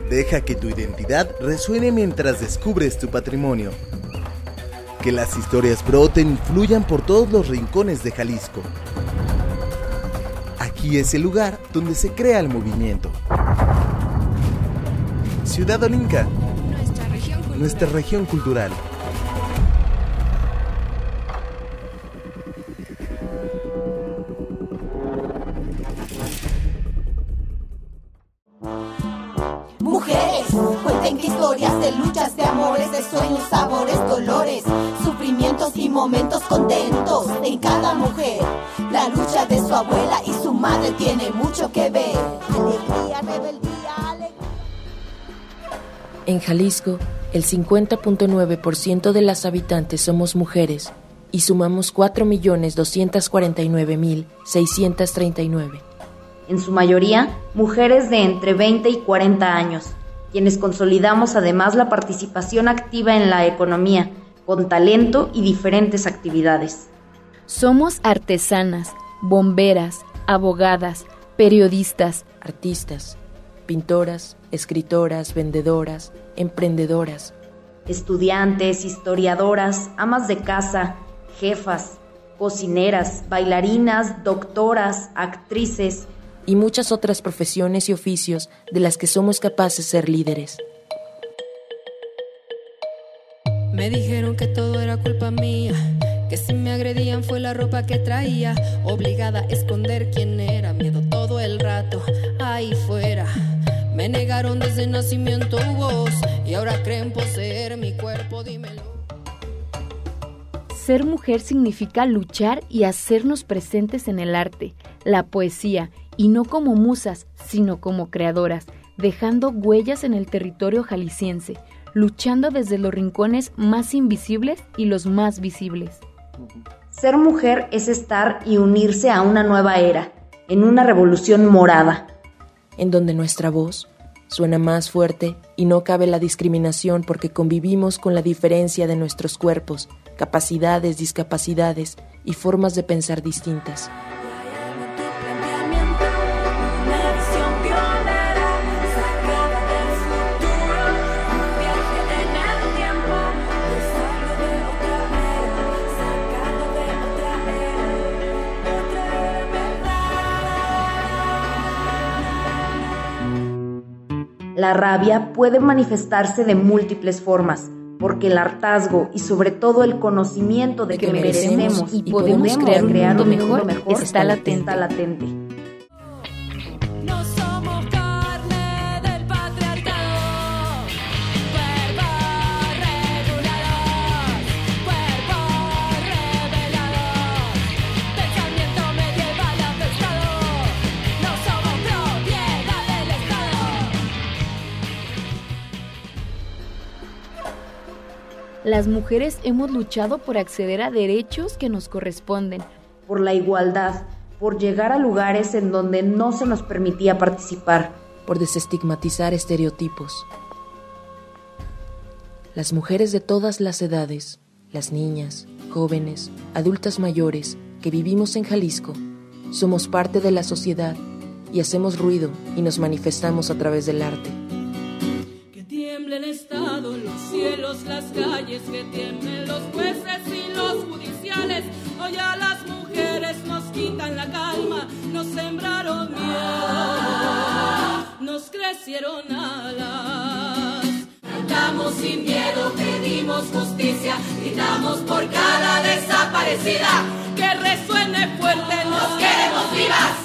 Deja que tu identidad resuene mientras descubres tu patrimonio. Que las historias broten y fluyan por todos los rincones de Jalisco. Aquí es el lugar donde se crea el movimiento. Ciudad Olinca, nuestra región cultural. Mujeres, cuenten que historias de luchas, de amores, de sueños, sabores, dolores, sufrimientos y momentos contentos en cada mujer. La lucha de su abuela y su madre tiene mucho que ver. Alegría, rebeldía, alegría. En Jalisco, el 50.9% de las habitantes somos mujeres y sumamos 4.249.639. En su mayoría, mujeres de entre 20 y 40 años, quienes consolidamos además la participación activa en la economía, con talento y diferentes actividades. Somos artesanas, bomberas, abogadas, periodistas, artistas, pintoras, escritoras, vendedoras, emprendedoras, estudiantes, historiadoras, amas de casa, jefas, cocineras, bailarinas, doctoras, actrices y muchas otras profesiones y oficios de las que somos capaces de ser líderes. Me dijeron que todo era culpa mía, que si me agredían fue la ropa que traía, obligada a esconder quién era, miedo todo el rato, ahí fuera. Me negaron desde nacimiento voz y ahora creen poseer mi cuerpo, dímelo. Ser mujer significa luchar y hacernos presentes en el arte, la poesía, y no como musas, sino como creadoras, dejando huellas en el territorio jalisciense, luchando desde los rincones más invisibles y los más visibles. Ser mujer es estar y unirse a una nueva era, en una revolución morada, en donde nuestra voz suena más fuerte y no cabe la discriminación porque convivimos con la diferencia de nuestros cuerpos, capacidades, discapacidades y formas de pensar distintas. La rabia puede manifestarse de múltiples formas, porque el hartazgo y sobre todo el conocimiento de que merecemos y podemos crear un mundo mejor está latente. No somos carne del patriarcado, cuerpos regulados, cuerpos revelados, pensamiento medieval atestado, no somos propiedad del Estado. Las mujeres hemos luchado por acceder a derechos que nos corresponden, por la igualdad, por llegar a lugares en donde no se nos permitía participar, por desestigmatizar estereotipos. Las mujeres de todas las edades, las niñas, jóvenes, adultas mayores que vivimos en Jalisco, somos parte de la sociedad y hacemos ruido y nos manifestamos a través del arte. Que tiemble el Estado, los cielos, las calles, que tiemblen los jueces y los judiciales. Hoy a las mujeres nos quitan la calma, nos sembraron miedo, nos crecieron alas. Cantamos sin miedo, pedimos justicia, gritamos por cada desaparecida. Que resuene fuerte, nos queremos vivas.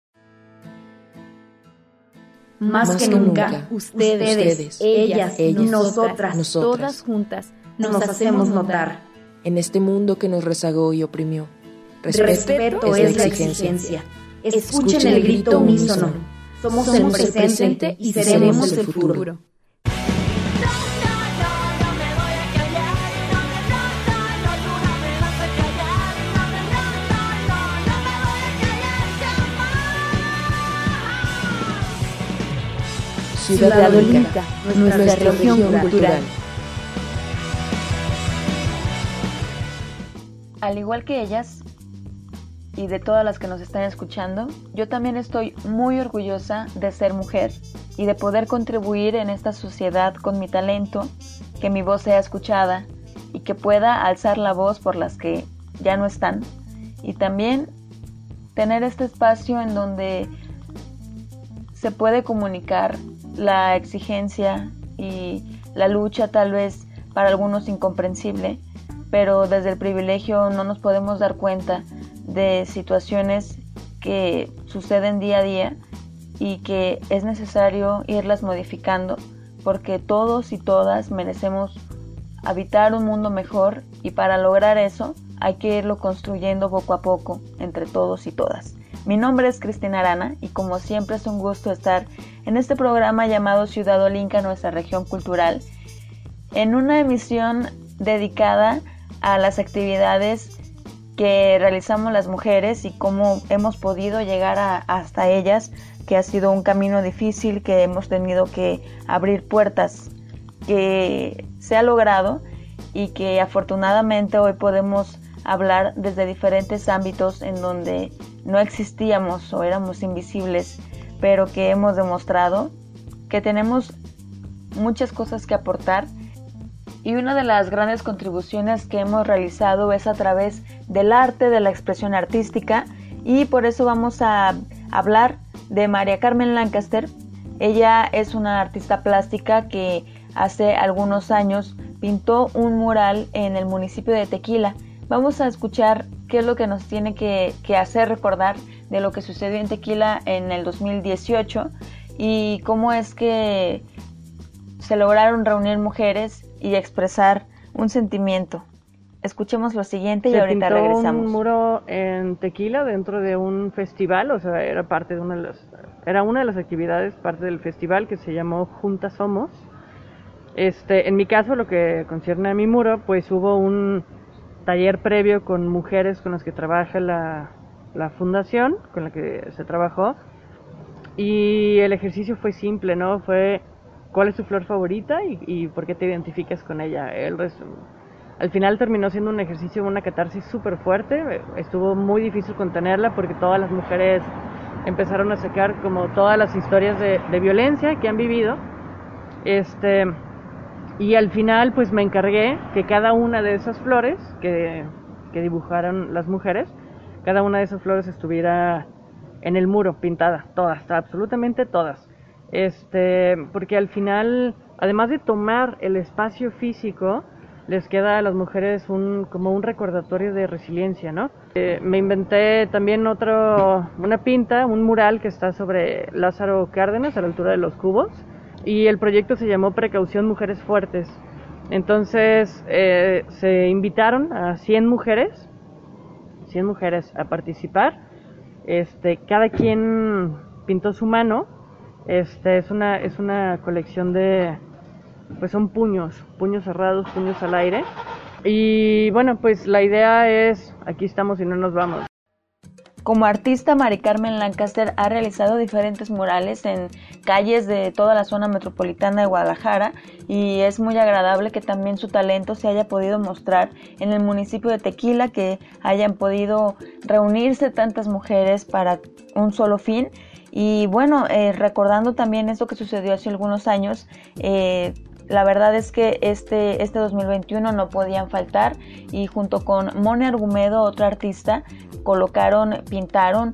Más que nunca, ustedes, ellas, nosotras, todas juntas, nos hacemos notar. En este mundo que nos rezagó y oprimió, respeto es la exigencia. Escuchen el grito unísono. Somos el presente y seremos el futuro. Ciudad Olinca, nuestra región cultural. Al igual que ellas, y de todas las que nos están escuchando, yo también estoy muy orgullosa de ser mujer y de poder contribuir en esta sociedad con mi talento, que mi voz sea escuchada y que pueda alzar la voz por las que ya no están. Y también tener este espacio en donde se puede comunicar la exigencia y la lucha, tal vez para algunos incomprensible, pero desde el privilegio no nos podemos dar cuenta de situaciones que suceden día a día y que es necesario irlas modificando, porque todos y todas merecemos habitar un mundo mejor, y para lograr eso hay que irlo construyendo poco a poco entre todos y todas. Mi nombre es Cristina Arana y como siempre es un gusto estar en este programa llamado Ciudad Olinca, nuestra región cultural, en una emisión dedicada a las actividades que realizamos las mujeres y cómo hemos podido llegar hasta ellas, que ha sido un camino difícil, que hemos tenido que abrir puertas, que se ha logrado y que afortunadamente hoy podemos hablar desde diferentes ámbitos en donde no existíamos o éramos invisibles, pero que hemos demostrado que tenemos muchas cosas que aportar. Y una de las grandes contribuciones que hemos realizado es a través del arte, de la expresión artística, y por eso vamos a hablar de María Carmen Lancaster. Ella es una artista plástica que hace algunos años pintó un mural en el municipio de Tequila. Vamos a escuchar qué es lo que nos tiene que hacer recordar de lo que sucedió en Tequila en el 2018 y cómo es que se lograron reunir mujeres y expresar un sentimiento. Escuchemos lo siguiente y ahorita regresamos. Se pintó un muro en Tequila dentro de un festival, o sea, era una de las actividades, parte del festival que se llamó Juntas Somos. En mi caso, lo que concierne a mi muro, pues hubo un taller previo con mujeres con las que trabaja la fundación, con la que se trabajó, y el ejercicio fue simple, ¿no? Fue ¿cuál es tu flor favorita y por qué te identificas con ella? Al final terminó siendo un ejercicio, una catarsis súper fuerte. Estuvo muy difícil contenerla porque todas las mujeres empezaron a sacar como todas las historias de violencia que han vivido. Y al final pues me encargué que cada una de esas flores que dibujaron las mujeres, cada una de esas flores estuviera en el muro, pintada, todas, absolutamente todas. Porque al final, además de tomar el espacio físico, les queda a las mujeres como un recordatorio de resiliencia, ¿no? Me inventé también una pinta, un mural que está sobre Lázaro Cárdenas, a la altura de los Cubos, y el proyecto se llamó Precaución Mujeres Fuertes. Entonces se invitaron a 100 mujeres a participar. Cada quien pintó su mano. Es una colección de, pues son puños cerrados, puños al aire. Y bueno, pues la idea es, aquí estamos y no nos vamos. Como artista, María Carmen Lancaster ha realizado diferentes murales en calles de toda la zona metropolitana de Guadalajara, y es muy agradable que también su talento se haya podido mostrar en el municipio de Tequila, que hayan podido reunirse tantas mujeres para un solo fin. Y bueno, recordando también esto que sucedió hace algunos años, la verdad es que este 2021 no podían faltar, y junto con Mone Argumedo, otra artista, pintaron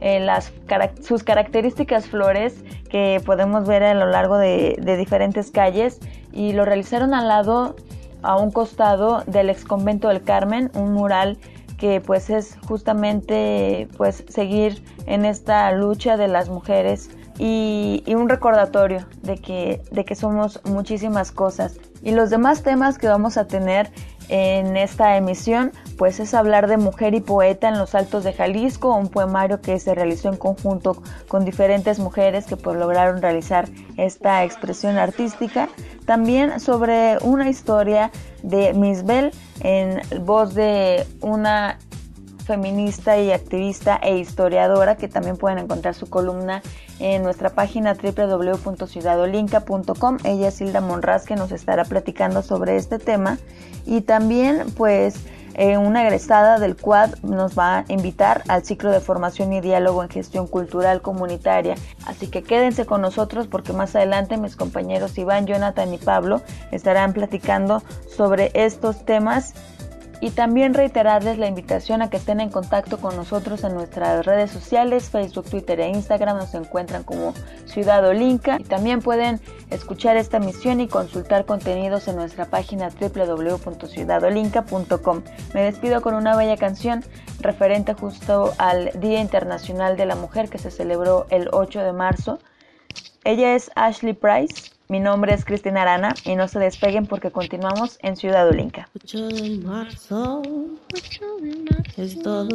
sus características flores que podemos ver a lo largo de diferentes calles, y lo realizaron a un costado del ex convento del Carmen, un mural que pues es justamente pues seguir en esta lucha de las mujeres y un recordatorio de que somos muchísimas cosas. Y los demás temas que vamos a tener en esta emisión pues es hablar de Mujer y Poeta en los Altos de Jalisco, un poemario que se realizó en conjunto con diferentes mujeres que pues lograron realizar esta expresión artística. También sobre una historia de Misbel en voz de una feminista y activista e historiadora, que también pueden encontrar su columna en nuestra página www.ciudadolinca.com. Ella es Hilda Monraz, que nos estará platicando sobre este tema. Y también pues una egresada del CUAD nos va a invitar al ciclo de formación y diálogo en gestión cultural comunitaria. Así que quédense con nosotros porque más adelante mis compañeros Iván, Jonathan y Pablo estarán platicando sobre estos temas. Y también reiterarles la invitación a que estén en contacto con nosotros en nuestras redes sociales, Facebook, Twitter e Instagram. Nos encuentran como Ciudad Olinka. Y también pueden escuchar esta emisión y consultar contenidos en nuestra página www.ciudadolinka.com. Me despido con una bella canción referente justo al Día Internacional de la Mujer que se celebró el 8 de marzo. Ella es Ashley Price. Mi nombre es Cristina Arana y no se despeguen porque continuamos en Ciudad Olinka. 8 de marzo, es todo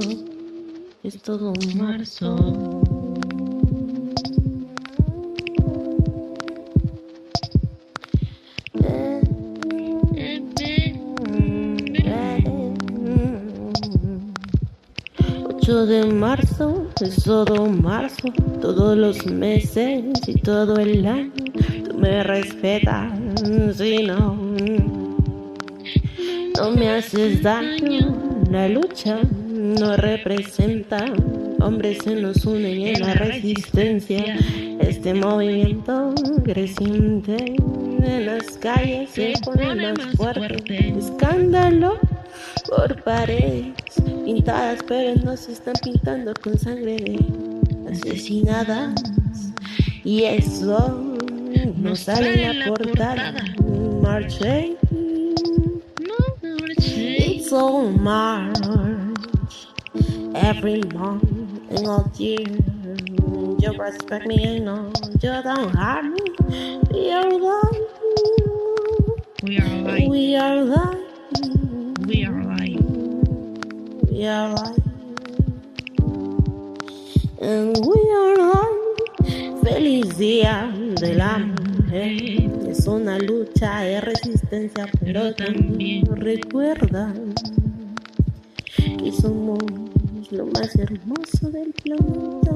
marzo. De marzo, es todo marzo, todos los meses y todo el año. Tú me respetas, si no me haces daño. La lucha no representa, hombres se nos unen en la resistencia. Este movimiento creciente en las calles se pone más fuerte. Escándalo por paredes pintadas, pero no se están pintando con sangre de asesinadas. Y eso no sale en la portada. Marche, it's all March, every month and all year. You respect me and no, you don't harm me. We are alive. We are alive. We are alive. We are alive. We are alive. And we are alive. Feliz día de la mujer. Es una lucha de resistencia, pero también recuerda que somos lo más hermoso del planeta.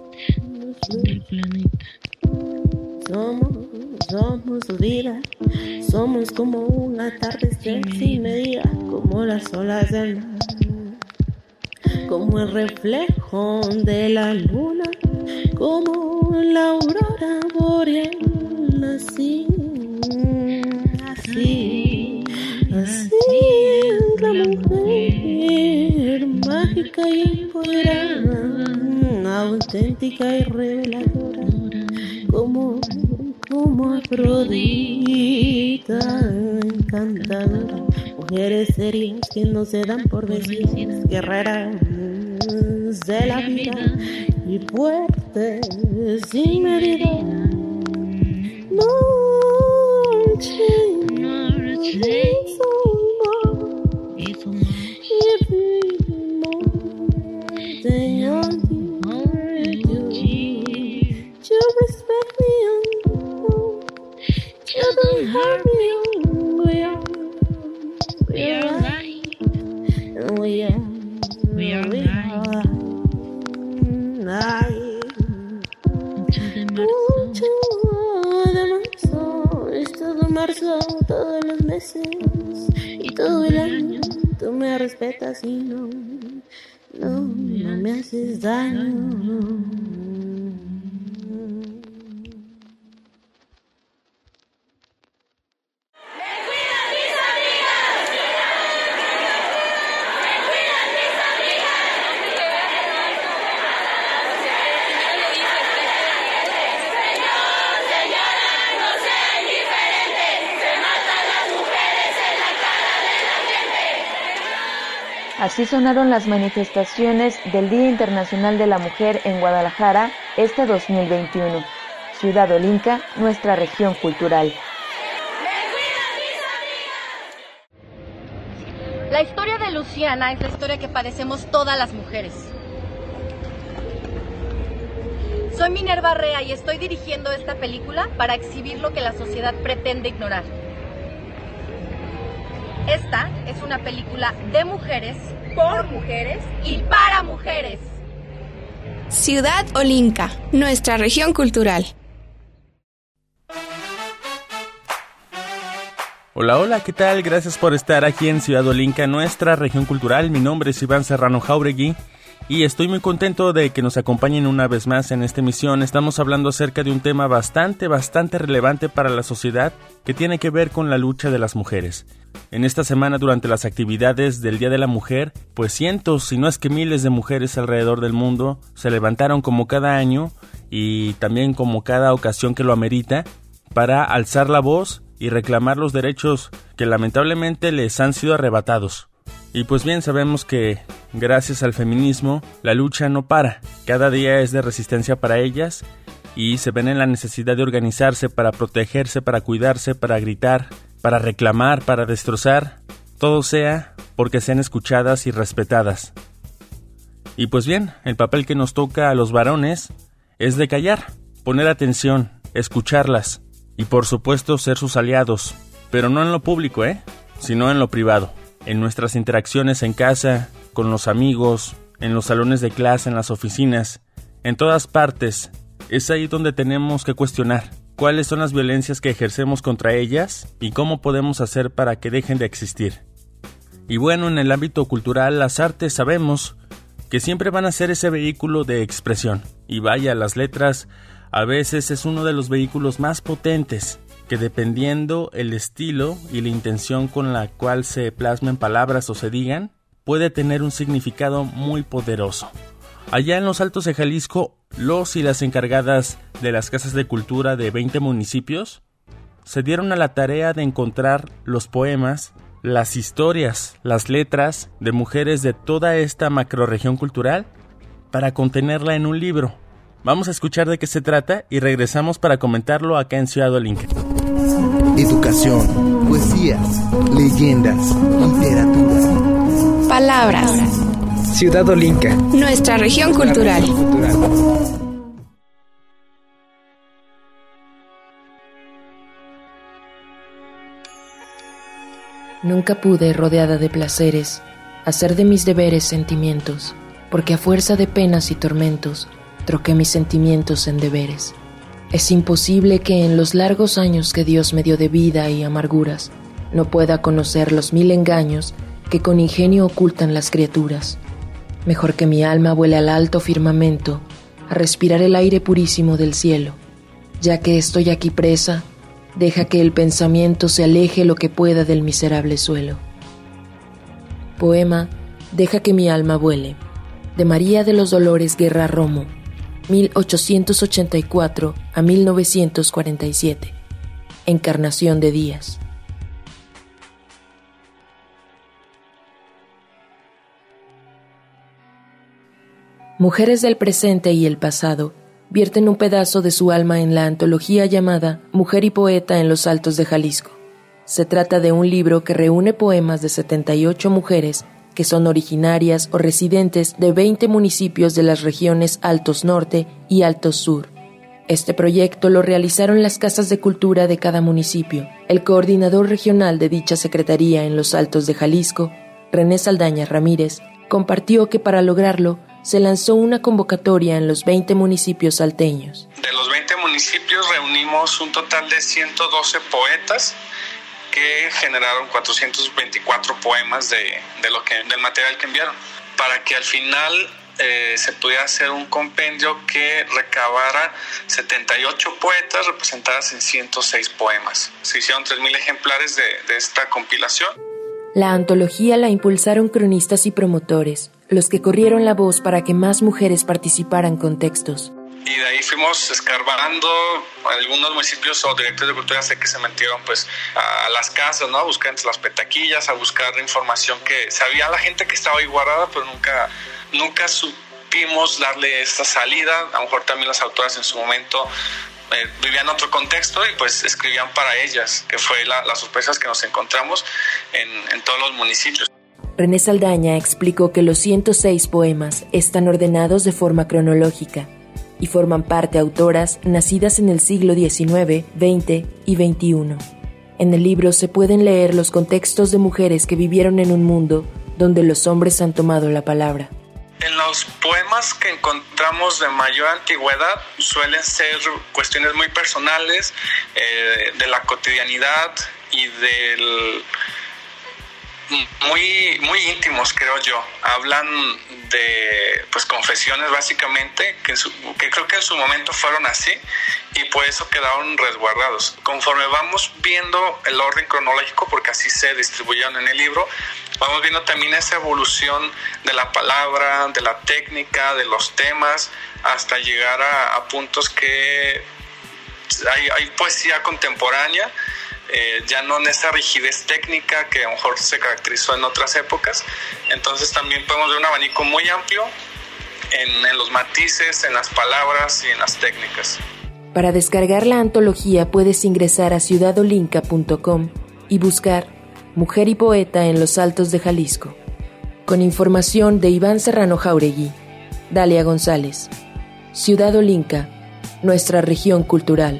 Somos vida, somos como un atardecer sin medida, como las olas del mar, como el reflejo de la luna, como la aurora boreal, así es la mujer, mágica y empoderada, auténtica y reveladora, como Afrodita encantadora. Mujeres serias que no se dan por vencidas, guerreras de la vida y fuertes sin medida. Todos los meses y todo el año, tú me respetas y no me haces daño. Así sonaron las manifestaciones del Día Internacional de la Mujer en Guadalajara este 2021. Ciudad Olinka, nuestra región cultural. La historia de Luciana es la historia que padecemos todas las mujeres. Soy Minerva Rea y estoy dirigiendo esta película para exhibir lo que la sociedad pretende ignorar. Esta es una película de mujeres, por mujeres y para mujeres. Ciudad Olinka, nuestra región cultural. Hola, hola, ¿qué tal? Gracias por estar aquí en Ciudad Olinca, nuestra región cultural. Mi nombre es Iván Serrano Jauregui y estoy muy contento de que nos acompañen una vez más en esta emisión. Estamos hablando acerca de un tema bastante relevante para la sociedad que tiene que ver con la lucha de las mujeres. En esta semana, durante las actividades del Día de la Mujer, pues cientos, si no es que miles de mujeres alrededor del mundo se levantaron como cada año y también como cada ocasión que lo amerita para alzar la voz y reclamar los derechos que lamentablemente les han sido arrebatados. Y pues bien, sabemos que gracias al feminismo la lucha no para, cada día es de resistencia para ellas y se ven en la necesidad de organizarse para protegerse, para cuidarse, para gritar, para reclamar, para destrozar, todo sea porque sean escuchadas y respetadas. Y pues bien, el papel que nos toca a los varones es de callar, poner atención, escucharlas y por supuesto ser sus aliados, pero no en lo público, sino en lo privado, en nuestras interacciones en casa, con los amigos, en los salones de clase, en las oficinas, en todas partes. Es ahí donde tenemos que cuestionar cuáles son las violencias que ejercemos contra ellas y cómo podemos hacer para que dejen de existir. Y bueno, en el ámbito cultural, las artes sabemos que siempre van a ser ese vehículo de expresión. Y vaya, las letras a veces es uno de los vehículos más potentes, que dependiendo el estilo y la intención con la cual se plasmen palabras o se digan, puede tener un significado muy poderoso. Allá en los Altos de Jalisco, los y las encargadas de las casas de cultura de 20 municipios se dieron a la tarea de encontrar los poemas, las historias, las letras de mujeres de toda esta macrorregión cultural para contenerla en un libro. Vamos a escuchar de qué se trata y regresamos para comentarlo acá en Ciudad Olinca. Educación, poesías, leyendas, literatura. Palabras. Ciudad Olinca, nuestra región cultural. Nunca pude, rodeada de placeres, hacer de mis deberes sentimientos, porque a fuerza de penas y tormentos, troqué mis sentimientos en deberes. Es imposible que en los largos años que Dios me dio de vida y amarguras, no pueda conocer los 1000 engaños que con ingenio ocultan las criaturas. Mejor que mi alma vuele al alto firmamento, a respirar el aire purísimo del cielo. Ya que estoy aquí presa, deja que el pensamiento se aleje lo que pueda del miserable suelo. Poema Deja que mi alma vuele, de María de los Dolores Guerra Romo, 1884 a 1947. Encarnación de Díaz. Mujeres del presente y el pasado vierten un pedazo de su alma en la antología llamada Mujer y Poeta en los Altos de Jalisco. Se trata de un libro que reúne poemas de 78 mujeres que son originarias o residentes de 20 municipios de las regiones Altos Norte y Altos Sur. Este proyecto lo realizaron las casas de cultura de cada municipio. El coordinador regional de dicha secretaría en los Altos de Jalisco, René Saldaña Ramírez, compartió que para lograrlo se lanzó una convocatoria en los 20 municipios salteños. De los 20 municipios reunimos un total de 112 poetas que generaron 424 poemas del material que enviaron, para que al final se pudiera hacer un compendio que recabara 78 poetas representadas en 106 poemas. Se hicieron 3,000 ejemplares de esta compilación. La antología la impulsaron cronistas y promotores, los que corrieron la voz para que más mujeres participaran con textos. Y de ahí fuimos escarbando. Algunos municipios o directores de cultura sé que se metieron a las casas, ¿no? A buscar entre las petaquillas, a buscar información que sabía la gente que estaba ahí guardada, pero nunca supimos darle esta salida. A lo mejor también las autoras en su momento vivían otro contexto y pues escribían para ellas, que fue las sorpresas que nos encontramos en todos los municipios. René Saldaña explicó que los 106 poemas están ordenados de forma cronológica y forman parte autoras nacidas en el siglo XIX, XX y XXI. En el libro se pueden leer los contextos de mujeres que vivieron en un mundo donde los hombres han tomado la palabra. En los poemas que encontramos de mayor antigüedad suelen ser cuestiones muy personales, de la cotidianidad y del muy íntimos, creo yo. Hablan de pues confesiones básicamente que creo que en su momento fueron así y por eso quedaron resguardados. Conforme vamos viendo el orden cronológico, porque así se distribuyeron en el libro, vamos viendo también esa evolución de la palabra, de la técnica, de los temas, hasta llegar a puntos que hay poesía contemporánea, ya no en esa rigidez técnica que a lo mejor se caracterizó en otras épocas. Entonces también podemos ver un abanico muy amplio en los matices, en las palabras y en las técnicas. Para descargar la antología puedes ingresar a ciudadolinca.com y buscar Mujer y Poeta en los Altos de Jalisco. Con información de Iván Serrano Jáuregui, Dalia González. Ciudad Olinca, nuestra región cultural.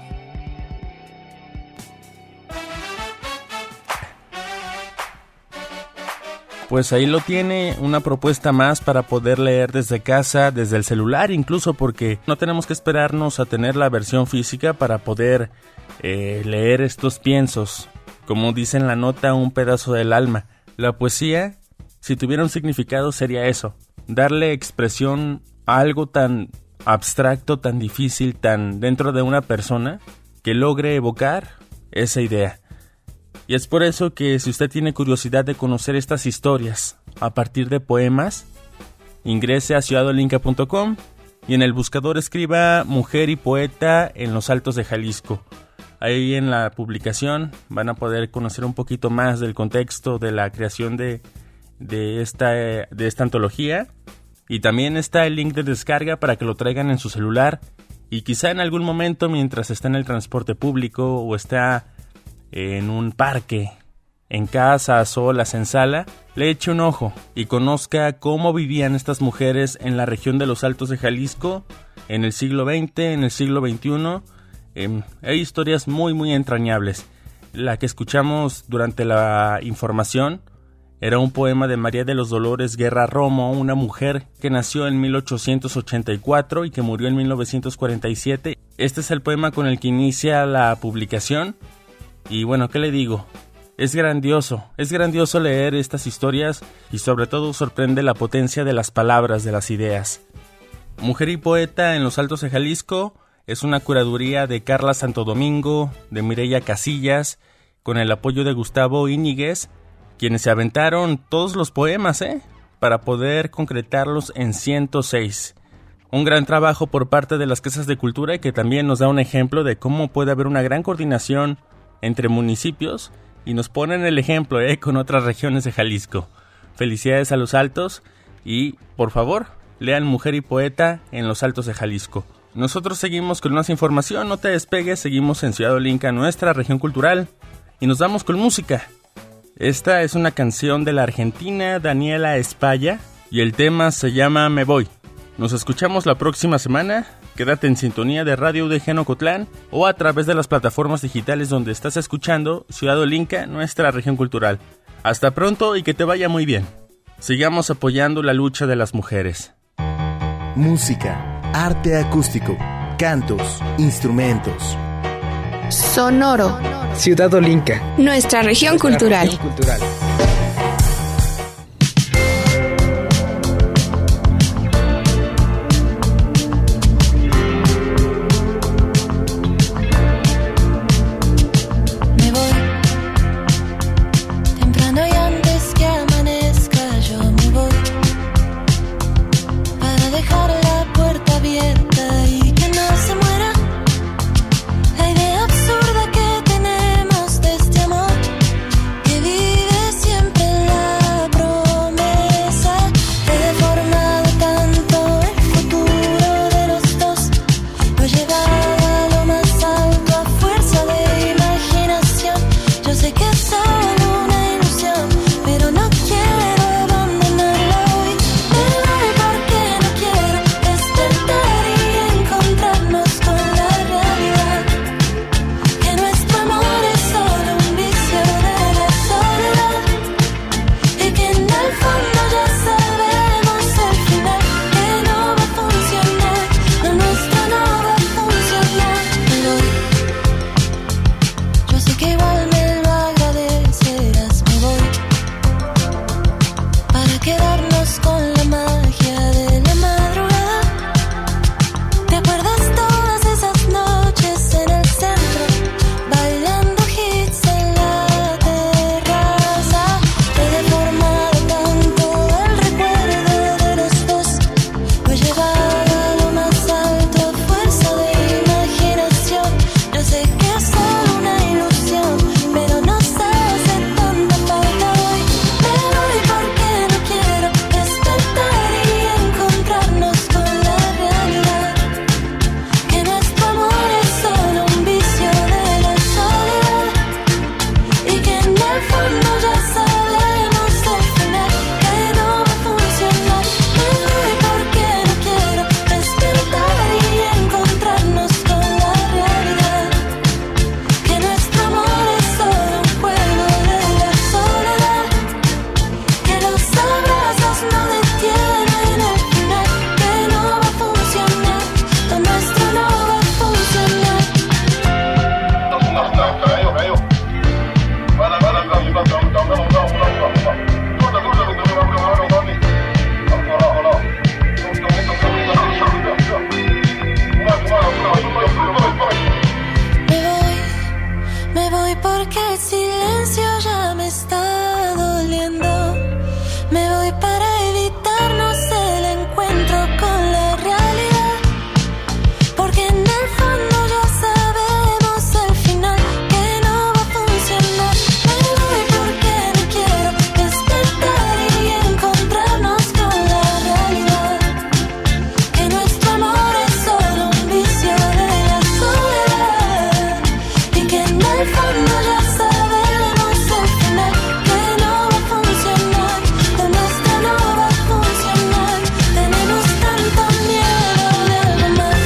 Pues ahí lo tiene, una propuesta más para poder leer desde casa, desde el celular incluso, porque no tenemos que esperarnos a tener la versión física para poder leer estos piensos. Como dice en la nota, un pedazo del alma. La poesía, si tuviera un significado, sería eso: darle expresión a algo tan abstracto, tan difícil, tan dentro de una persona, que logre evocar esa idea. Y es por eso que si usted tiene curiosidad de conocer estas historias a partir de poemas, ingrese a ciudadolinca.com y en el buscador escriba Mujer y Poeta en los Altos de Jalisco. Ahí en la publicación van a poder conocer un poquito más del contexto de la creación de esta antología. Y también está el link de descarga para que lo traigan en su celular y quizá en algún momento, mientras está en el transporte público o está en un parque, en casa, a solas, en sala, le eche un ojo y conozca cómo vivían estas mujeres en la región de los Altos de Jalisco en el siglo XX, en el siglo XXI. Hay historias muy entrañables. La que escuchamos durante la información era un poema de María de los Dolores Guerra Romo, una mujer que nació en 1884 y que murió en 1947. Este es el poema con el que inicia la publicación. Y bueno, ¿qué le digo? Es grandioso leer estas historias y sobre todo sorprende la potencia de las palabras, de las ideas. Mujer y Poeta en los Altos de Jalisco es una curaduría de Carla Santo Domingo, de Mireya Casillas, con el apoyo de Gustavo Íñiguez, quienes se aventaron todos los poemas, para poder concretarlos en 106. Un gran trabajo por parte de las casas de cultura y que también nos da un ejemplo de cómo puede haber una gran coordinación entre municipios y nos ponen el ejemplo con otras regiones de Jalisco. Felicidades a los Altos y, por favor, lean Mujer y Poeta en los Altos de Jalisco. Nosotros seguimos con más información, no te despegues, seguimos en Ciudad Olinca, nuestra región cultural, y nos vamos con música. Esta es una canción de la argentina Daniela Espalla y el tema se llama Me Voy. Nos escuchamos la próxima semana. Quédate en sintonía de Radio UDG Ocotlán o a través de las plataformas digitales donde estás escuchando Ciudad Olinca, nuestra región cultural. Hasta pronto y que te vaya muy bien. Sigamos apoyando la lucha de las mujeres. Música, arte acústico, cantos, instrumentos. Sonoro. Ciudad Olinca, nuestra región cultural. La idea absurda que tenemos de este amor que vive que el silencio ya me está doliendo. Me voy para evitarnos el encuentro con la realidad, porque en el fondo ya sabemos el final que no va a funcionar. Me voy porque no quiero despertar y encontrarnos con la realidad, que nuestro amor es solo un vicio de la soledad, y que en el fondo ya sabemos el final que no va a funcionar. Lo nuestro no va a funcionar. Tenemos tanto miedo de algo más.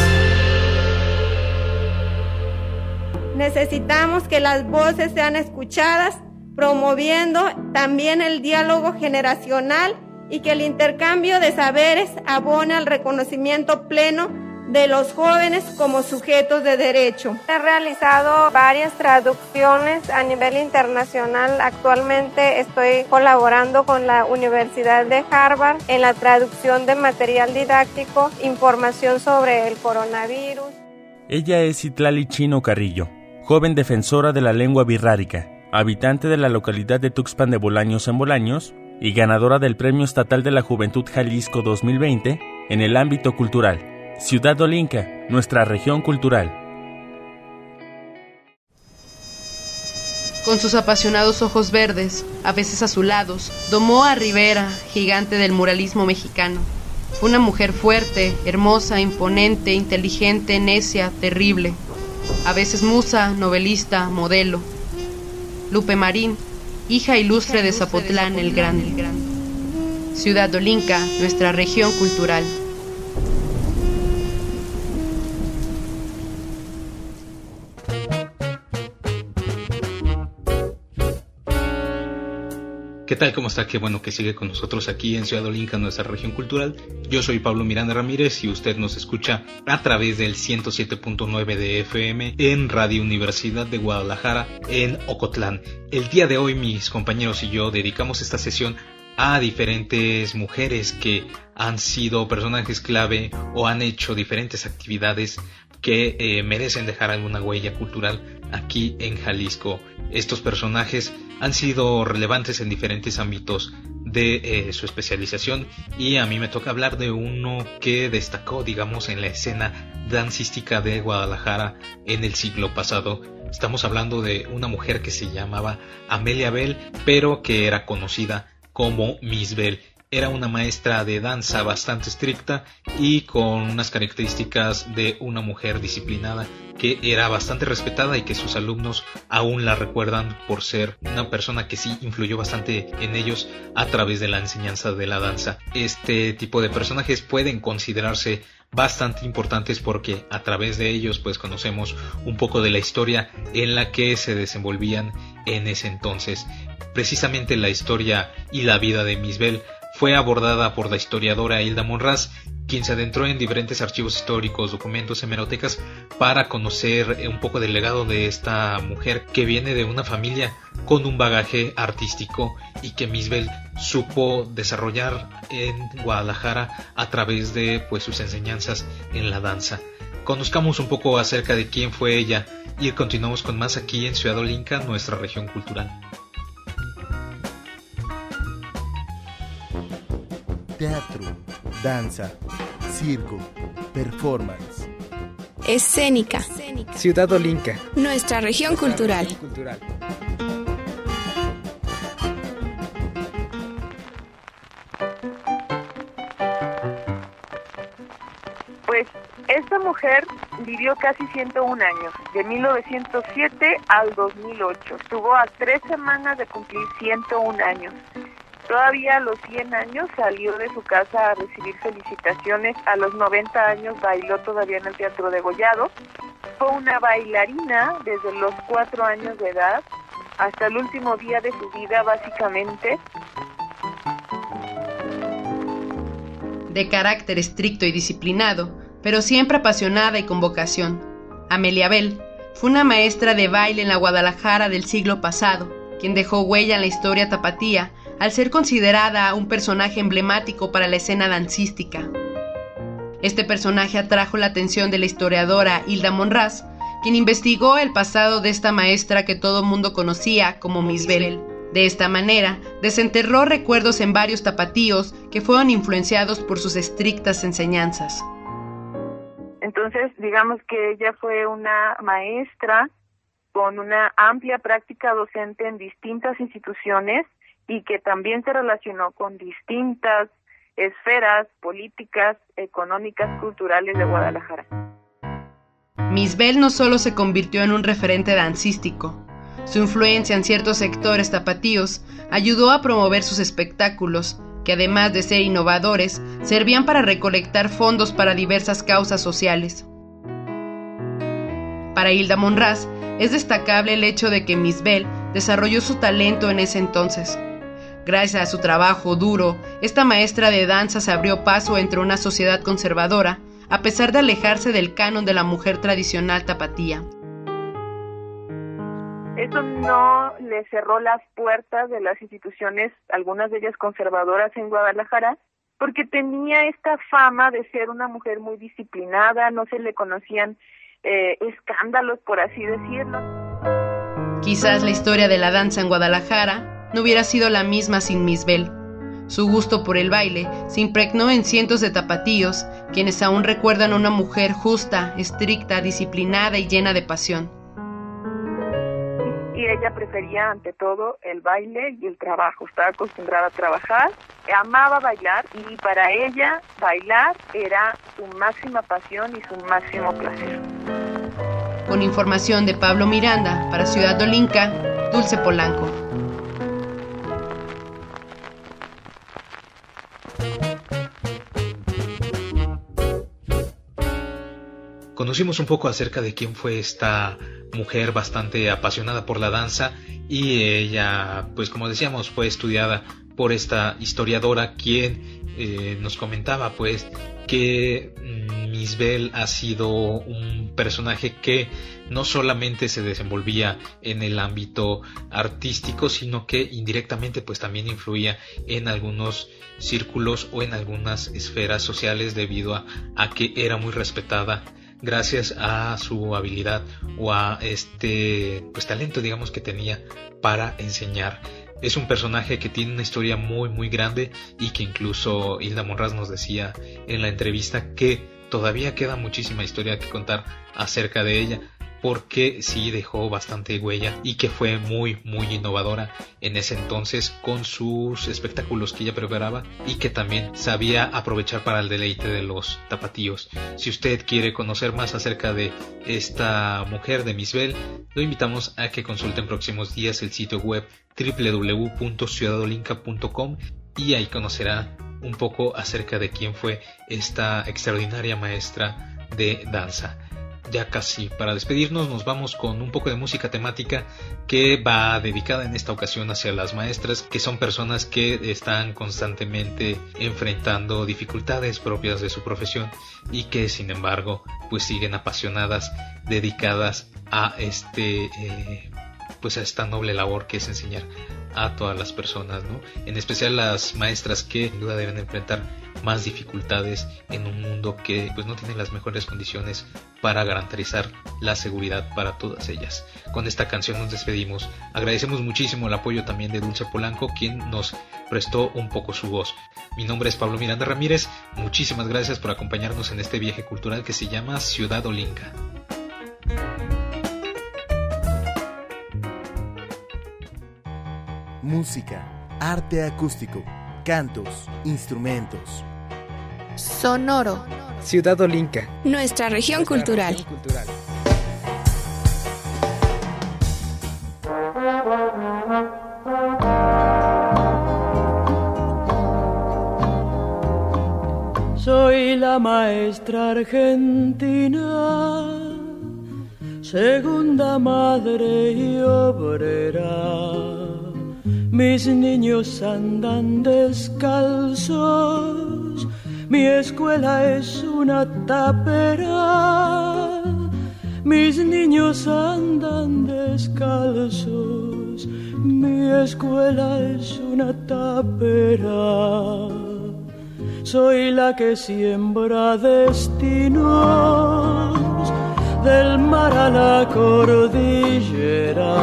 Necesitamos que las voces sean escuchadas, promoviendo también el diálogo generacional y que el intercambio de saberes abone al reconocimiento pleno de los jóvenes como sujetos de derecho. He realizado varias traducciones a nivel internacional. Actualmente estoy colaborando con la Universidad de Harvard en la traducción de material didáctico, información sobre el coronavirus. Ella es Itlali Chino Carrillo, joven defensora de la lengua birrárica, habitante de la localidad de Tuxpan de Bolaños en Bolaños y ganadora del Premio Estatal de la Juventud Jalisco 2020 en el ámbito cultural. Ciudad Olinca, nuestra región cultural. Con sus apasionados ojos verdes, a veces azulados, domó a Rivera, gigante del muralismo mexicano. Fue una mujer fuerte, hermosa, imponente, inteligente, necia, terrible. A veces musa, novelista, modelo. Lupe Marín, hija ilustre de Zapotlán el Grande. Ciudad Olinca, nuestra región cultural. ¿Qué tal? ¿Cómo está? Qué bueno que sigue con nosotros aquí en Ciudad Olinca, nuestra región cultural. Yo soy Pablo Miranda Ramírez y usted nos escucha a través del 107.9 de FM en Radio Universidad de Guadalajara en Ocotlán. El día de hoy mis compañeros y yo dedicamos esta sesión a diferentes mujeres que han sido personajes clave o han hecho diferentes actividades que merecen dejar alguna huella cultural aquí en Jalisco. Estos personajes han sido relevantes en diferentes ámbitos de su especialización y a mí me toca hablar de uno que destacó, digamos, en la escena dancística de Guadalajara en el siglo pasado. Estamos hablando de una mujer que se llamaba Amelia Bell, pero que era conocida como Miss Bell. Era una maestra de danza bastante estricta y con unas características de una mujer disciplinada que era bastante respetada y que sus alumnos aún la recuerdan por ser una persona que sí influyó bastante en ellos a través de la enseñanza de la danza. Este tipo de personajes pueden considerarse bastante importantes porque a través de ellos pues conocemos un poco de la historia en la que se desenvolvían en ese entonces. Precisamente la historia y la vida de Miss Bell fue abordada por la historiadora Hilda Monraz, quien se adentró en diferentes archivos históricos, documentos, hemerotecas para conocer un poco del legado de esta mujer que viene de una familia con un bagaje artístico y que Miss Bell supo desarrollar en Guadalajara a través de pues sus enseñanzas en la danza. Conozcamos un poco acerca de quién fue ella y continuamos con más aquí en Ciudad Olinca, nuestra región cultural. Teatro, danza, circo, performance. Escénica. Ciudad Olinca, nuestra región cultural. Pues esta mujer vivió casi 101 años, de 1907 al 2008. Estuvo a 3 semanas de cumplir 101 años. Todavía a los 100 años salió de su casa a recibir felicitaciones. A los 90 años bailó todavía en el Teatro Degollado. Fue una bailarina desde los 4 años de edad hasta el último día de su vida, básicamente. De carácter estricto y disciplinado, pero siempre apasionada y con vocación, Amelia Bell fue una maestra de baile en la Guadalajara del siglo pasado, quien dejó huella en la historia tapatía al ser considerada un personaje emblemático para la escena dancística. Este personaje atrajo la atención de la historiadora Hilda Monraz, quien investigó el pasado de esta maestra que todo mundo conocía como Miss Bell. De esta manera, desenterró recuerdos en varios tapatíos que fueron influenciados por sus estrictas enseñanzas. Entonces, digamos que ella fue una maestra con una amplia práctica docente en distintas instituciones y que también se relacionó con distintas esferas políticas, económicas, culturales de Guadalajara. Miss Bell no solo se convirtió en un referente dancístico. Su influencia en ciertos sectores tapatíos ayudó a promover sus espectáculos, que además de ser innovadores, servían para recolectar fondos para diversas causas sociales. Para Hilda Monraz, es destacable el hecho de que Miss Bell desarrolló su talento en ese entonces. Gracias a su trabajo duro, esta maestra de danza se abrió paso entre una sociedad conservadora, a pesar de alejarse del canon de la mujer tradicional tapatía. Eso no le cerró las puertas de las instituciones, algunas de ellas conservadoras en Guadalajara, porque tenía esta fama de ser una mujer muy disciplinada, no se le conocían escándalos, por así decirlo. Quizás la historia de la danza en Guadalajara no hubiera sido la misma sin Miss Bell. Su gusto por el baile se impregnó en cientos de tapatíos, quienes aún recuerdan a una mujer justa, estricta, disciplinada y llena de pasión. Y ella prefería ante todo el baile y el trabajo, estaba acostumbrada a trabajar, amaba bailar y para ella bailar era su máxima pasión y su máximo placer. Con información de Pablo Miranda, para Ciudad Olinca, Dulce Polanco. Conocimos un poco acerca de quién fue esta mujer bastante apasionada por la danza y ella, pues como decíamos, fue estudiada por esta historiadora quien nos comentaba pues que Miss Bell ha sido un personaje que no solamente se desenvolvía en el ámbito artístico, sino que indirectamente pues también influía en algunos círculos o en algunas esferas sociales debido a que era muy respetada gracias a su habilidad o a este pues talento, digamos, que tenía para enseñar. Es un personaje que tiene una historia muy muy grande y que incluso Hilda Monraz nos decía en la entrevista que todavía queda muchísima historia que contar acerca de ella, porque sí dejó bastante huella y que fue muy muy innovadora en ese entonces con sus espectáculos que ella preparaba y que también sabía aprovechar para el deleite de los tapatíos. Si usted quiere conocer más acerca de esta mujer de Miss Bell, lo invitamos a que consulte en próximos días el sitio web www.ciudadolinca.com y ahí conocerá un poco acerca de quién fue esta extraordinaria maestra de danza. Ya casi para despedirnos nos vamos con un poco de música temática que va dedicada en esta ocasión hacia las maestras, que son personas que están constantemente enfrentando dificultades propias de su profesión y que sin embargo pues siguen apasionadas, dedicadas a pues a esta noble labor que es enseñar a todas las personas, ¿no? En especial las maestras que sin duda deben enfrentar más dificultades en un mundo que pues no tiene las mejores condiciones para garantizar la seguridad para todas ellas. Con esta canción nos despedimos. Agradecemos muchísimo el apoyo también de Dulce Polanco, quien nos prestó un poco su voz. Mi nombre es Pablo Miranda Ramírez. Muchísimas gracias por acompañarnos en este viaje cultural que se llama Ciudad Olinca. Música, arte acústico, cantos, instrumentos. Sonoro. Ciudad Olinca. Nuestra región cultural. Soy la maestra argentina, segunda madre y obrera. Mis niños andan descalzos, mi escuela es una tapera. Mis niños andan descalzos, mi escuela es una tapera. Soy la que siembra destinos del mar a la cordillera,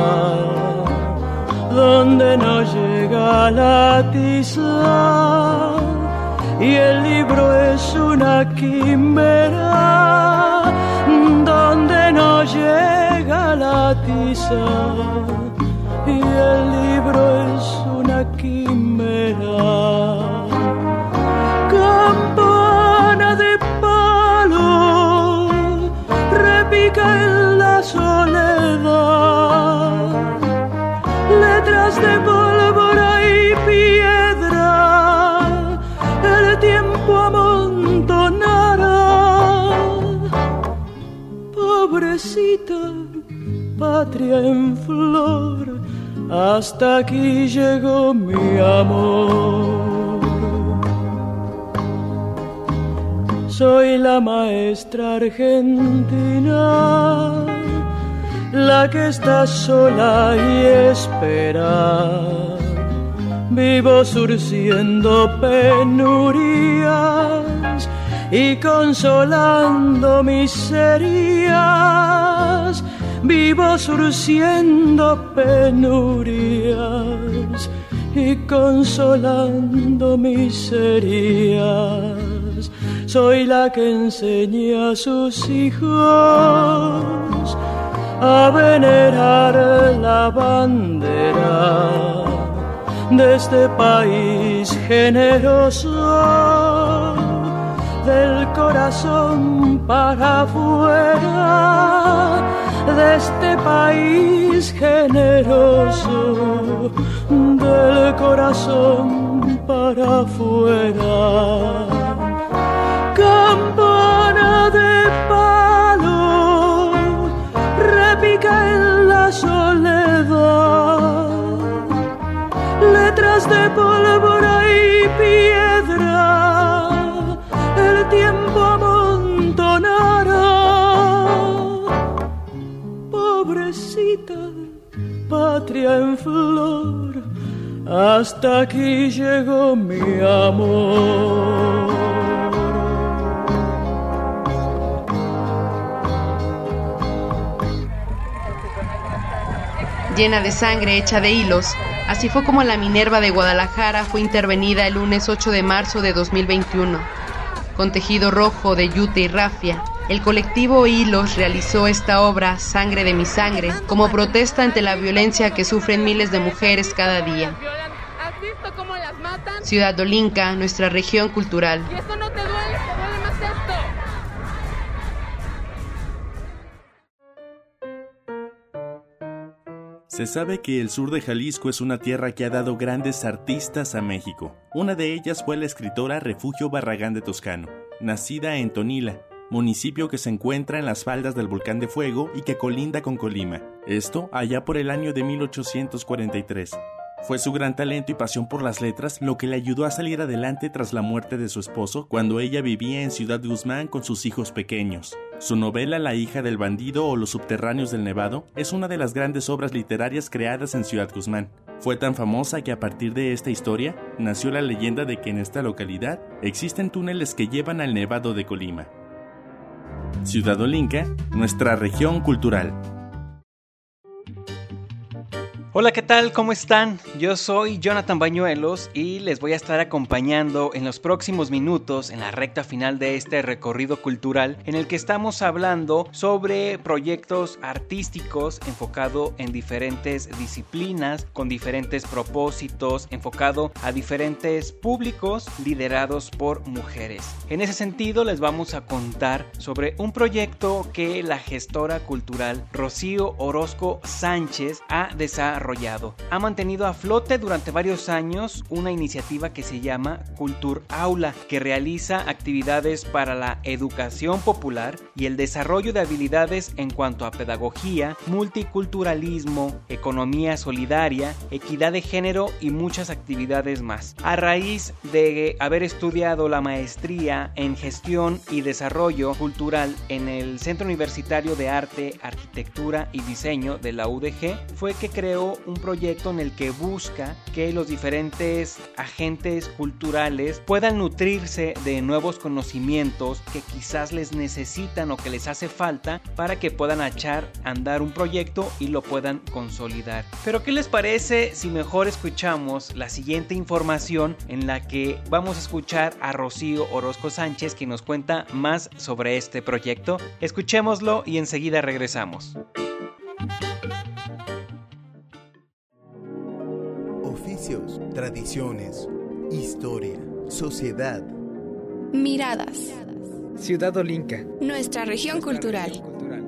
donde no llega la tiza y el libro es una quimera, donde no llega la tiza y el libro es una quimera. Campana de palo repica en la soledad, letras de pólvora y piedra, el tiempo amontonará. Pobrecita patria en flor, hasta aquí llegó mi amor. Soy la maestra argentina, la que está sola y espera. Vivo surciendo penurias y consolando miserias. Vivo surciendo penurias y consolando miserias. Soy la que enseña a sus hijos a venerar la bandera de este país generoso, del corazón para afuera, de este país generoso, del corazón para afuera. Campana de palo repica en la soledad, letras de pólvora y piedra, el tiempo amontonará. Pobrecita patria en flor, hasta aquí llegó mi amor. Llena de sangre hecha de hilos, así fue como la Minerva de Guadalajara fue intervenida el lunes 8 de marzo de 2021. Con tejido rojo de yute y rafia, el colectivo Hilos realizó esta obra, Sangre de mi sangre, como protesta ante la violencia que sufren miles de mujeres cada día. Ciudad Olinca, nuestra región cultural. Y esto no te duele más esto. Se sabe que el sur de Jalisco es una tierra que ha dado grandes artistas a México. Una de ellas fue la escritora Refugio Barragán de Toscano, nacida en Tonila, municipio que se encuentra en las faldas del Volcán de Fuego y que colinda con Colima. Esto allá por el año de 1843. Fue su gran talento y pasión por las letras lo que le ayudó a salir adelante tras la muerte de su esposo cuando ella vivía en Ciudad Guzmán con sus hijos pequeños. Su novela La hija del bandido o Los subterráneos del Nevado es una de las grandes obras literarias creadas en Ciudad Guzmán. Fue tan famosa que a partir de esta historia nació la leyenda de que en esta localidad existen túneles que llevan al Nevado de Colima. Ciudad Olinca, nuestra región cultural. Hola, ¿qué tal? ¿Cómo están? Yo soy Jonathan Bañuelos y les voy a estar acompañando en los próximos minutos en la recta final de este recorrido cultural en el que estamos hablando sobre proyectos artísticos enfocado en diferentes disciplinas, con diferentes propósitos, enfocado a diferentes públicos liderados por mujeres. En ese sentido les vamos a contar sobre un proyecto que la gestora cultural Rocío Orozco Sánchez ha desarrollado. Ha mantenido a flote durante varios años una iniciativa que se llama Cultur Aula, que realiza actividades para la educación popular y el desarrollo de habilidades en cuanto a pedagogía, multiculturalismo, economía solidaria, equidad de género y muchas actividades más. A raíz de haber estudiado la maestría en gestión y desarrollo cultural en el Centro Universitario de Arte, Arquitectura y Diseño de la UDG, fue que creó realizando un proyecto en el que busca que los diferentes agentes culturales puedan nutrirse de nuevos conocimientos que quizás les necesitan o que les hace falta para que puedan echar a andar un proyecto y lo puedan consolidar. Pero ¿qué les parece si mejor escuchamos la siguiente información en la que vamos a escuchar a Rocío Orozco Sánchez, que nos cuenta más sobre este proyecto? Escuchémoslo y enseguida regresamos. Oficios, tradiciones, historia, sociedad. Miradas. Ciudad Olinca. Nuestra región cultural.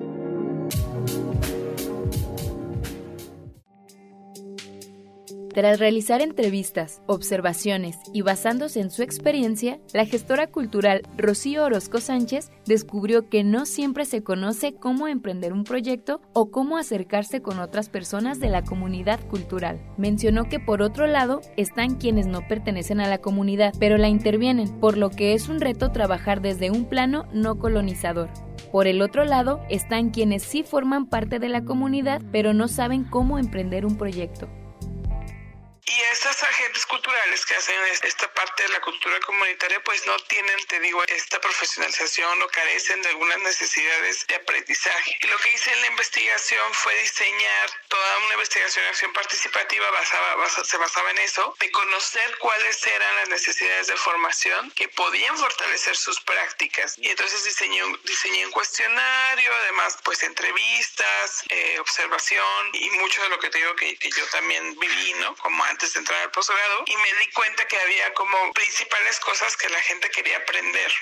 Tras realizar entrevistas, observaciones y basándose en su experiencia, la gestora cultural Rocío Orozco Sánchez descubrió que no siempre se conoce cómo emprender un proyecto o cómo acercarse con otras personas de la comunidad cultural. Mencionó que por otro lado están quienes no pertenecen a la comunidad, pero la intervienen, por lo que es un reto trabajar desde un plano no colonizador. Por el otro lado están quienes sí forman parte de la comunidad, pero no saben cómo emprender un proyecto. Y estas agentes culturales que hacen esta parte de la cultura comunitaria pues no tienen, te digo, esta profesionalización o carecen de algunas necesidades de aprendizaje. Y lo que hice en la investigación fue diseñar toda una investigación de acción participativa se basaba en eso, de conocer cuáles eran las necesidades de formación que podían fortalecer sus prácticas. Y entonces diseñé un cuestionario, además pues entrevistas, observación y mucho de lo que te digo que yo también viví, ¿no? Como antes de entrar al posgrado, y me di cuenta que había como principales cosas que la gente quería aprender,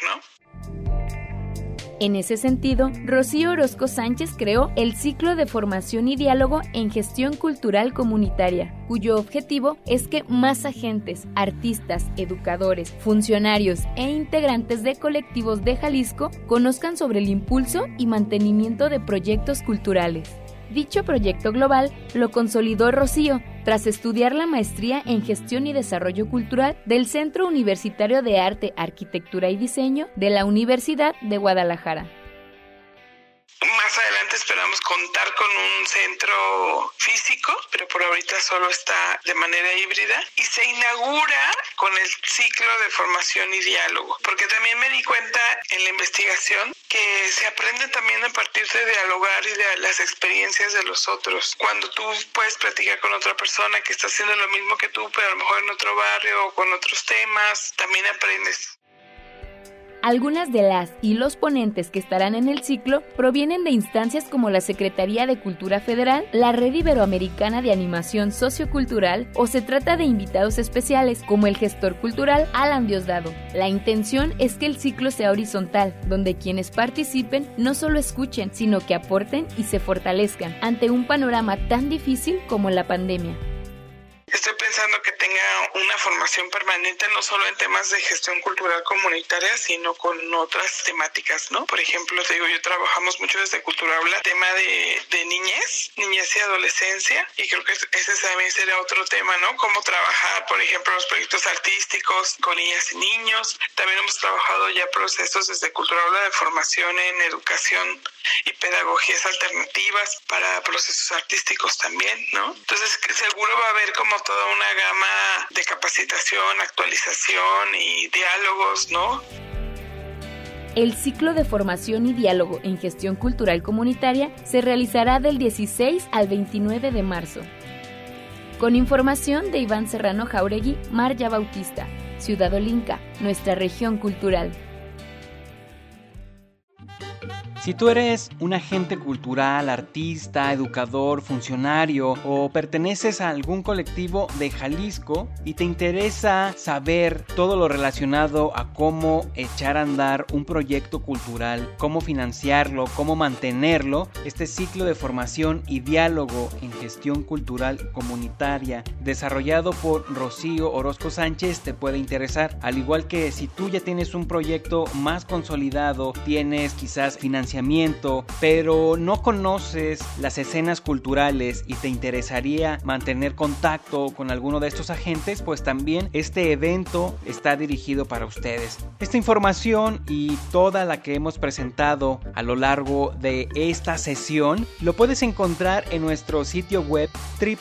¿no? En ese sentido, Rocío Orozco Sánchez creó el ciclo de formación y diálogo en gestión cultural comunitaria, cuyo objetivo es que más agentes, artistas, educadores, funcionarios e integrantes de colectivos de Jalisco conozcan sobre el impulso y mantenimiento de proyectos culturales. Dicho proyecto global lo consolidó Rocío tras estudiar la maestría en Gestión y Desarrollo Cultural del Centro Universitario de Arte, Arquitectura y Diseño de la Universidad de Guadalajara. Más adelante esperamos contar con un centro físico, pero por ahorita solo está de manera híbrida, y se inaugura con el ciclo de formación y diálogo, porque también me di cuenta en la investigación que se aprende también a partir de dialogar y de las experiencias de los otros. Cuando tú puedes platicar con otra persona que está haciendo lo mismo que tú, pero a lo mejor en otro barrio o con otros temas, también aprendes. Algunas de las y los ponentes que estarán en el ciclo provienen de instancias como la Secretaría de Cultura Federal, la Red Iberoamericana de Animación Sociocultural, o se trata de invitados especiales como el gestor cultural Alan Diosdado. La intención es que el ciclo sea horizontal, donde quienes participen no solo escuchen, sino que aporten y se fortalezcan ante un panorama tan difícil como la pandemia. Estoy pensando que tenga una formación permanente no solo en temas de gestión cultural comunitaria, sino con otras temáticas, ¿no? Por ejemplo, te digo, yo trabajamos mucho desde Cultura Aula, tema de niñez y adolescencia, y creo que ese también sería otro tema, ¿no? Cómo trabajar, por ejemplo, los proyectos artísticos con niñas y niños. También hemos trabajado ya procesos desde Cultura Aula de formación en educación y pedagogías alternativas para procesos artísticos también, ¿no? Entonces, seguro va a haber como toda una gama de capacitación, actualización y diálogos, ¿no? El ciclo de formación y diálogo en gestión cultural comunitaria se realizará del 16 al 29 de marzo. Con información de Iván Serrano Jauregui, Marya Bautista, Ciudad Olinca, nuestra región cultural. Si tú eres un agente cultural, artista, educador, funcionario o perteneces a algún colectivo de Jalisco y te interesa saber todo lo relacionado a cómo echar a andar un proyecto cultural, cómo financiarlo, cómo mantenerlo, este ciclo de formación y diálogo en gestión cultural comunitaria desarrollado por Rocío Orozco Sánchez te puede interesar. Al igual que si tú ya tienes un proyecto más consolidado, tienes quizás financiamiento financiamiento, pero no conoces las escenas culturales y te interesaría mantener contacto con alguno de estos agentes, pues también este evento está dirigido para ustedes. Esta información y toda la que hemos presentado a lo largo de esta sesión lo puedes encontrar en nuestro sitio web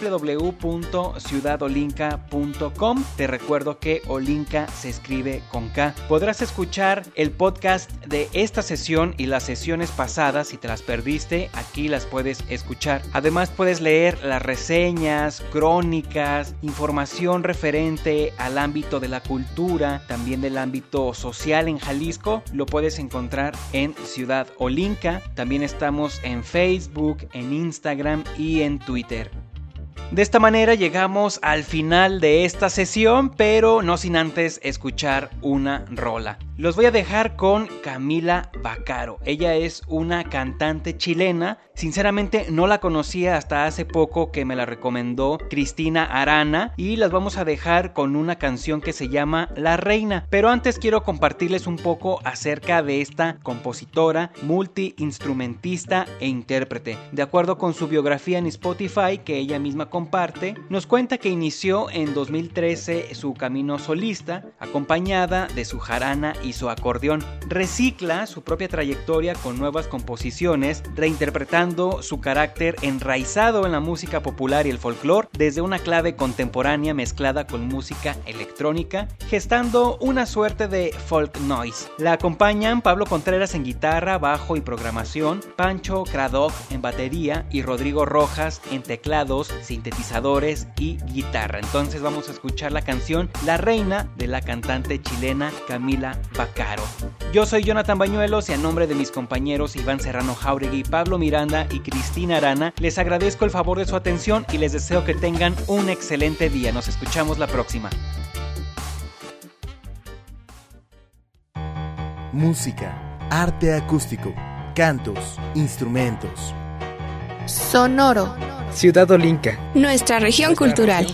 www.ciudadolinka.com. Te recuerdo que Olinka se escribe con K. Podrás escuchar el podcast de esta sesión y las sesiones pasadas. Si te las perdiste, aquí las puedes escuchar. Además puedes leer las reseñas, crónicas, información referente al ámbito de la cultura, también del ámbito social en Jalisco. Lo puedes encontrar en Ciudad Olinka. También estamos en Facebook, en Instagram y en Twitter. De esta manera llegamos al final de esta sesión, pero no sin antes escuchar una rola. Los voy a dejar con Camila Vaccaro. Ella es una cantante chilena. Sinceramente no la conocía hasta hace poco que me la recomendó Cristina Arana, y las vamos a dejar con una canción que se llama La Reina. Pero antes quiero compartirles un poco acerca de esta compositora, multiinstrumentista e intérprete. De acuerdo con su biografía en Spotify, que ella misma comparte, nos cuenta que inició en 2013 su camino solista, acompañada de su jarana y su acordeón. Recicla su propia trayectoria con nuevas composiciones, reinterpretando su carácter enraizado en la música popular y el folclore desde una clave contemporánea mezclada con música electrónica, gestando una suerte de folk noise. La acompañan Pablo Contreras en guitarra, bajo y programación, Pancho Craddock en batería y Rodrigo Rojas en teclados, sintetizadores y guitarra. Entonces vamos a escuchar la canción La Reina de la cantante chilena Camila Vaccaro. Yo soy Jonathan Bañuelos y a nombre de mis compañeros Iván Serrano Jauregui, Pablo Miranda y Cristina Arana, les agradezco el favor de su atención y les deseo que tengan un excelente día. Nos escuchamos la próxima. Música, arte acústico, cantos, instrumentos. Sonoro. Ciudad Olinka. Nuestra región cultural.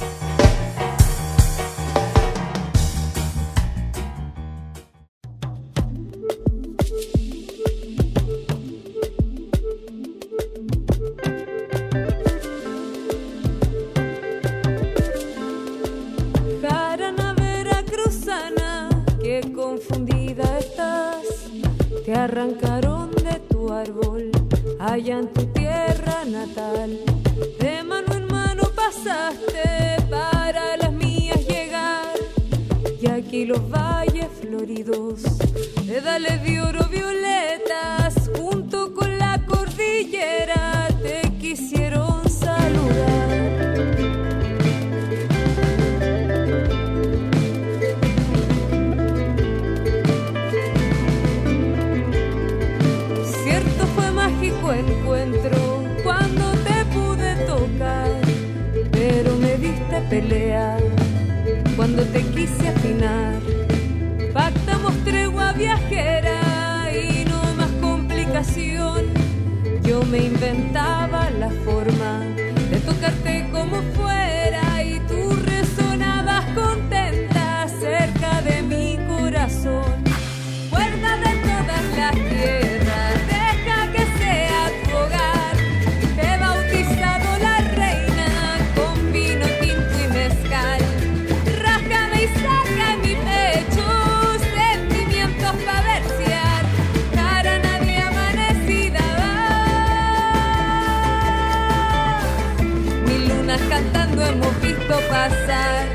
Jarana veracruzana, qué confundida estás. Te arrancaron de tu árbol, allá en tu tierra natal. De mano en mano pasaste para las mías llegar. Y aquí los valles floridos, dedales de oro violetas, junto con la cordillera te quisieron saludar. Cierto fue mágico encuentro cuando te pude tocar, pero me diste pelea cuando te quise afinar. Pactamos tregua viajera y no más complicación. Yo me inventaba la forma de tocarte como fuera y tú resonabas contenta cerca de mi corazón. Cuerda de todas las tierras, deja que sea tu hogar. Te he bautizado la reina con vino tinto y mezcal. Rájame y saca en mi pecho sentimientos pa' versear. Jarana de amanecida va, mil lunas cantando hemos visto pasar.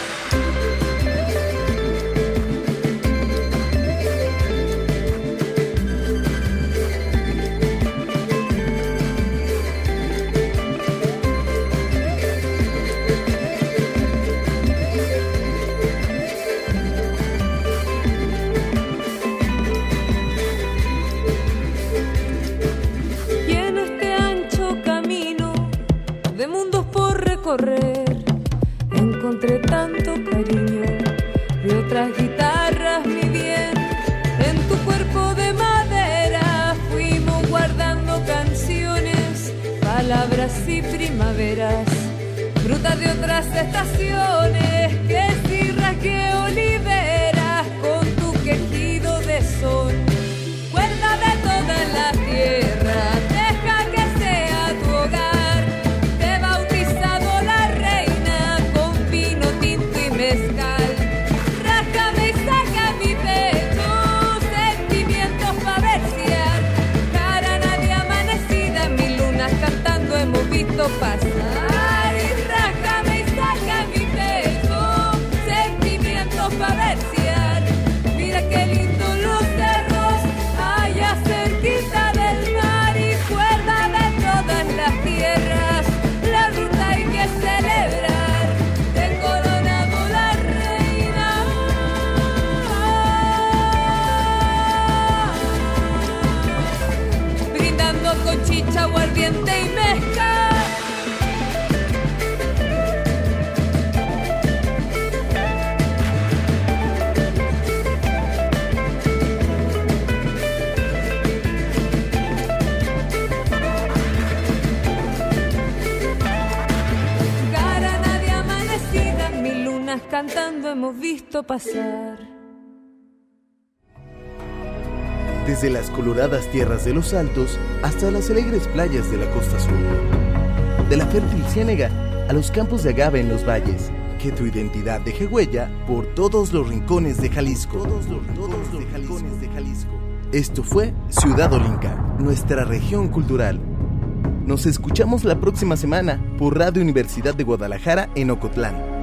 Y en este ancho camino de mundos por recorrer, encontré tanto cariño de otras guitarras, mi bien. En tu cuerpo de madera fuimos guardando canciones, palabras y primaveras, frutas de otras estaciones, que sirras, que oliveras, con tu quejido de sol. Cuerda de todo toda la tierra, deja que sea tu hogar. Te he bautizado la reina con vino, tinto y mezcal. Rájame y saca mi pecho, sentimientos pa' versear. Cara nadie amanecida, mil lunas cantando hemos visto pasar. Y rájame y saca mi pecho, sentimientos pa' versear. Mira qué lindo los cerros allá cerquita del mar y cuerda de todas las tierras. La ruta hay que celebrar, te coronado la reina. Brindando con chicha, aguardiente y mezcal. Cara nadie amanecida, mil lunas cantando hemos visto pasar. Desde las coloradas tierras de los Altos hasta las alegres playas de la costa sur. De la fértil ciénega a los campos de agave en los valles. Que tu identidad deje huella por todos los rincones de Jalisco. Esto fue Ciudad Olinca, nuestra región cultural. Nos escuchamos la próxima semana por Radio Universidad de Guadalajara en Ocotlán.